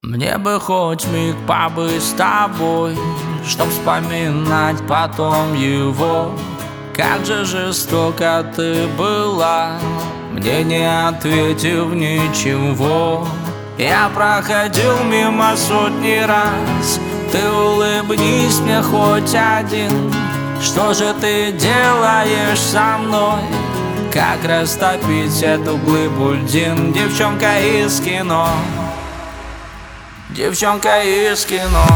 Мне бы хоть миг побыть с тобой, чтоб вспоминать потом его. Как же жестоко ты была, мне не ответив ничего. Я проходил мимо сотни раз, ты улыбнись мне хоть один. Что же ты делаешь со мной? Как растопить эту глыбу льдин? Девчонка из кино, девчонка из кино.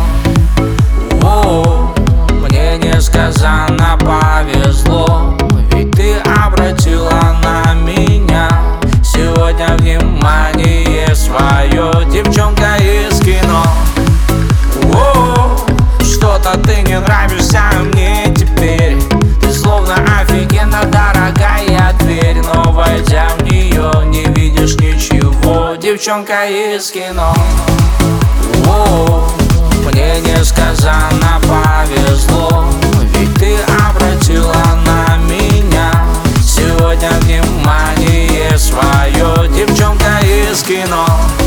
О, мне несказанно повезло, ведь ты обратила на меня сегодня внимание свое. Девчонка из кино. О, что-то ты не нравишься мне теперь. Ты словно офигенно дорогая дверь, но войдя в нее, не видишь ничего. Девчонка из кино. О, мне несказанно повезло, ведь ты обратила на меня сегодня внимание свое. Девчонка из кино.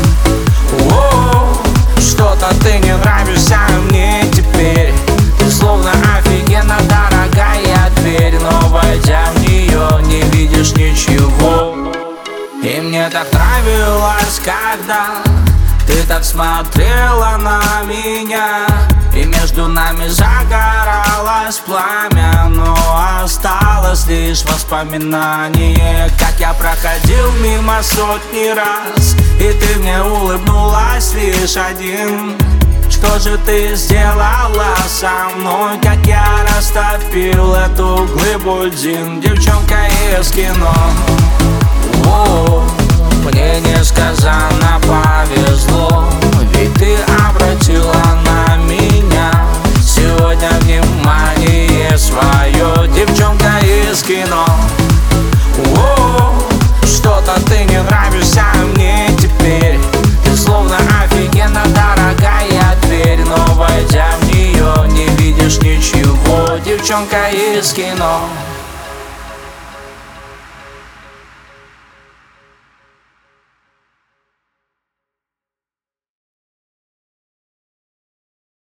О, что-то ты не нравишься мне теперь. Ты словно офигенно дорогая дверь, но войдя в нее, не видишь ничего. И мне так нравилось, когда ты так смотрела на меня, и между нами загоралось пламя, но осталось лишь воспоминание. Как я проходил мимо сотни раз, и ты мне улыбнулась лишь один. Что же ты сделала со мной? Как я растопил эту глыбу льдин? Девчонка из кино. О, мне несказанно повезло, ведь ты обратила на меня сегодня внимание свое. Девчонка из кино. О, что-то ты не нравишься мне теперь. Ты словно офигенно дорогая дверь, но войдя в нее, не видишь ничего. Девчонка из кино.